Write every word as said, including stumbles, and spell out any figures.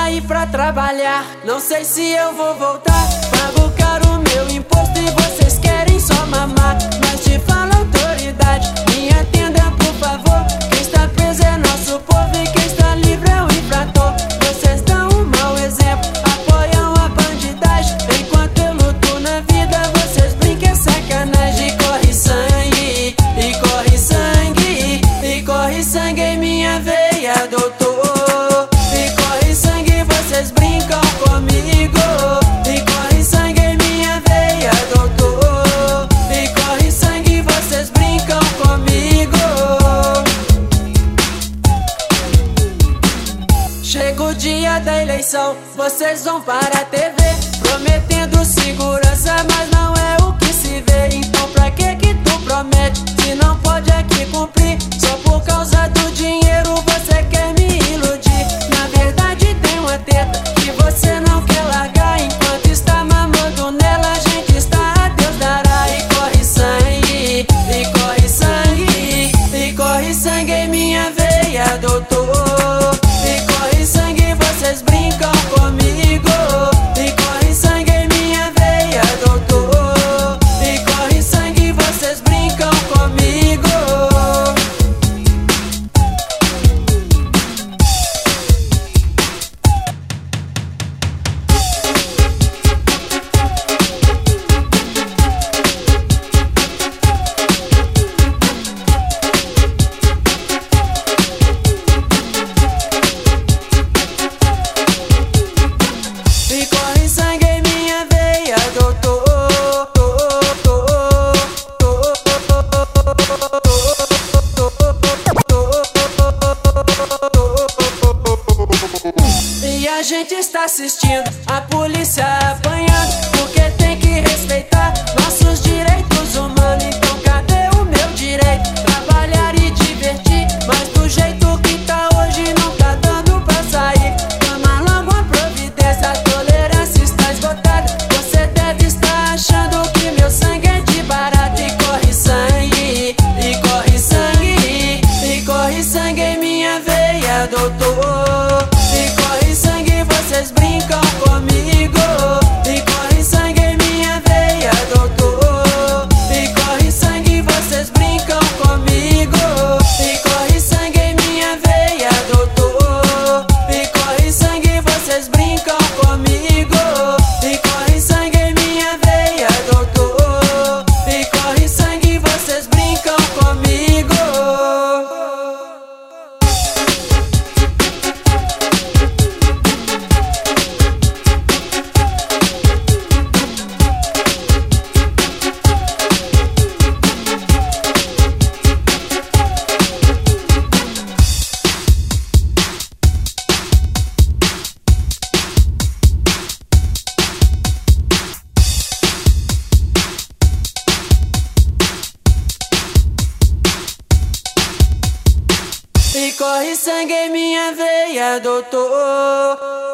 sair pra trabalhar. Não sei se eu vou voltar. Pago caro meu imposto e vocês querem só mamar. Mas te falo autoridade, me atenda por favor. Quem está preso é nosso povo e quem está livre é o infrator. Vocês dão um mau exemplo, apoiam a bandidagem. Enquanto eu luto na vida, vocês brincam é sacanagem. E corre sangue, e corre sangue, e corre sangue em minha veia, doutor. E corre sangue, vocês brincam comigo. E corre sangue em minha veia, doutor. E corre sangue, vocês brincam comigo. Chega o dia da eleição, vocês vão para a T V prometendo segurança, mas não é o que se vê. Então pra que que tu promete, se não pode aqui cumprir? Só por causa do dinheiro você quer me iludir. Na verdade tem uma teta que você não quer largar. Enquanto está mamando nela, a gente está a Deus dará. E corre sangue, e corre sangue, e corre sangue em minha veia, doutor. E corre sangue, vocês brincam comigo. E corre sangue em minha veia, doutor. E corre sangue, vocês brincam comigo. E corre sangue em minha veia, doutor. E a gente está assistindo a polícia apanhando, porque tem que respeitar nossos direitos humanos. Então cadê o meu direito? Trabalhar e divertir, mas do jeito que tá hoje não tá dando pra sair. Toma logo uma providência, a tolerância está esgotada. Você deve estar achando que meu sangue é de barato. E corre sangue, e corre sangue, e corre sangue em minha veia, doutor. E corre sangue, vocês brincam comigo. E corre sangue em minha veia, doutor. E corre sangue, vocês brincam comigo. E corre sangue em minha veia, doutor. E corre sangue, vocês brincam comigo. E corre sangue em minha veia, doutor. E corre sangue, vocês brincam comigo. E corre sangue em minha veia, doutor.